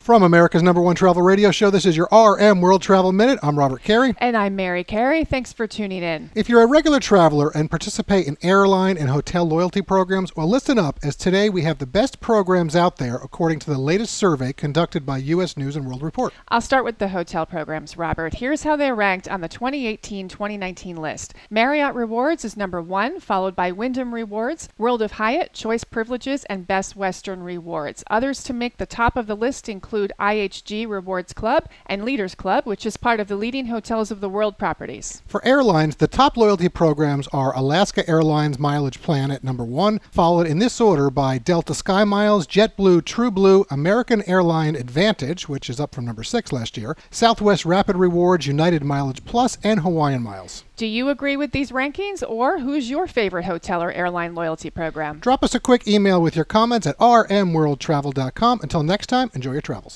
From America's #1 travel radio show, this is your RM World Travel Minute. I'm Robert Carey. And I'm Mary Carey. Thanks for tuning in. If you're a regular traveler and participate in airline and hotel loyalty programs, well, listen up, as today we have the best programs out there according to the latest survey conducted by U.S. News & World Report. I'll start with the hotel programs, Robert. Here's how they're ranked on the 2018-2019 list. Marriott Rewards is number 1, followed by Wyndham Rewards, World of Hyatt, Choice Privileges, and Best Western Rewards. Others to make the top of the list include IHG Rewards Club and Leaders Club, which is part of the leading hotels of the world properties. For airlines, the top loyalty programs are Alaska Airlines Mileage Plan at number 1, followed in this order by Delta Sky Miles, JetBlue, TrueBlue, American Airline Advantage, which is up from number 6 last year, Southwest Rapid Rewards, United Mileage Plus, and Hawaiian Miles. Do you agree with these rankings, or who's your favorite hotel or airline loyalty program? Drop us a quick email with your comments at rmworldtravel.com. Until next time, enjoy your travels.